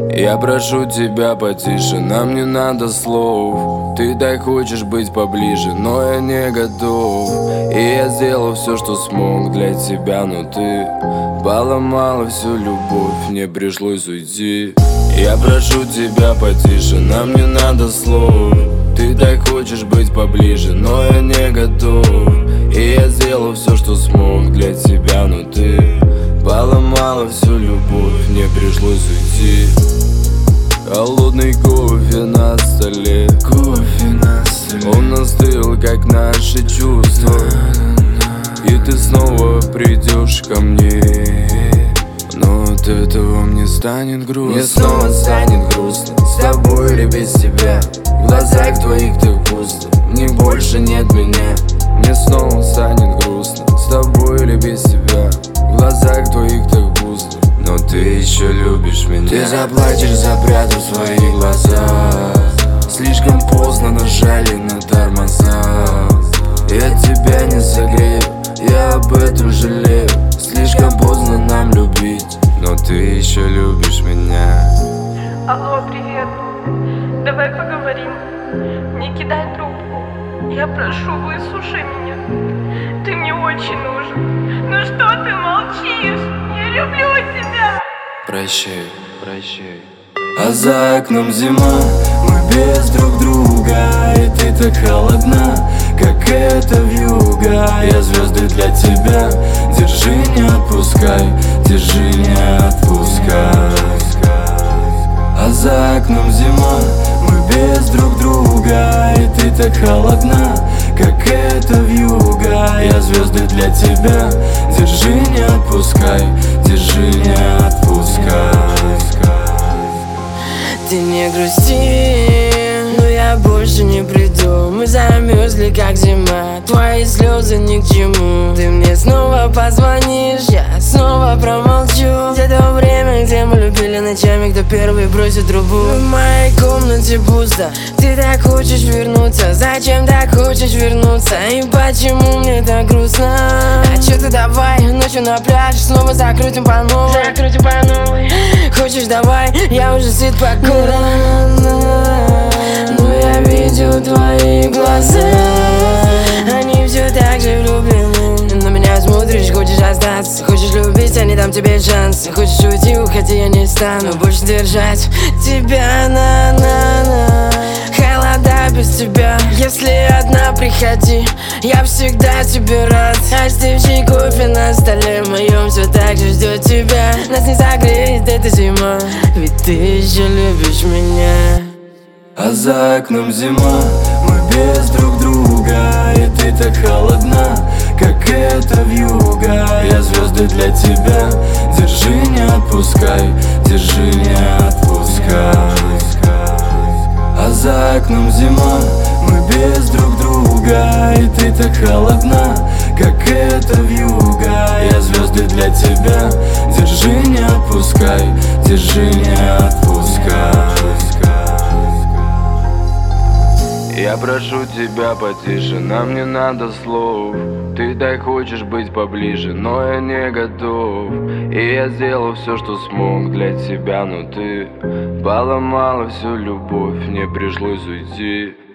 Я прошу тебя потише, нам не надо слов. Ты так хочешь быть поближе, но я не готов. И я сделал все, что смог для тебя, но ты поломала всю любовь, мне пришлось уйти. Я прошу тебя потише, нам не надо слов. Ты так хочешь быть поближе, но я не готов. И я сделал все, что смог для тебя, но ты поломала всю любовь, мне пришлось уйти. Холодный кофе на столе, он остыл, как наши чувства. И ты снова придешь ко мне, но от этого мне станет грустно. Мне снова станет грустно с тобой или без тебя. В глазах твоих так пусто, мне больше нет меня. Мне снова станет грустно с тобой или без тебя. В глазах твоих так пусто, но ты еще любишь меня. Ты заплачешь, запрятав свои глаза. Слишком поздно нажали на тормоза. Я тебя не согрею, я об этом жалею. Слишком поздно нам любить, но ты еще любишь меня. Алло, привет. Давай поговорим. Не кидай трубку. Я прошу, выслушай меня. Ты мне очень нужен. Ну что ты молчишь? Я люблю тебя. Прощай, прощай. а за окном зима, мы без друг друга. И ты так холодна, как эта вьюга. Я звезды для тебя, держи, не отпускай, держи, не отпускай. А за окном зима, мы без друг друга. И ты так холодна, как эта вьюга. Я звезды для тебя, держи, не отпускай, держи, не отпускай. Ты не грусти, но я больше не приду. Мы замерзли, как зима, твои слезы ни к чему. Ты мне снова позвонишь, я снова промолчу. Где то время, где мы любили ночами, кто первый бросит трубу. В моей комнате пусто, ты так хочешь вернуться. Зачем так хочешь вернуться? И почему мне так грустно? А чё ты давай, ночью на пляж снова закрутим по новой. Закрутим по новой. Хочешь давай, я уже сыт по горло. Но я видел твои глаза, они все так же влюблены. На меня смотришь, хочешь остаться, хочешь любить, я не дам тебе шанс. Хочешь уйти, уходи, я не стану больше держать тебя на. Холода без тебя, если одна приходи, я всегда тебе рад. Остывший кофе на столе моем все так же ждет тебя. Нас не согреет эта зима, ведь ты еще любишь меня. А за окном зима, мы без друг друга. И ты так холодна, как эта вьюга. Я звезды для тебя, держи, не отпускай, держи, не отпускай. А за окном зима, мы без друг друга. И ты так холодна, как эта вьюга. Я звезды для тебя, держи, не отпускай, держи, не отпускай. Я прошу тебя потише, нам не надо слов. Ты так хочешь быть поближе, но я не готов. И я сделал все, что смог для тебя, но ты поломала всю любовь, мне пришлось уйти.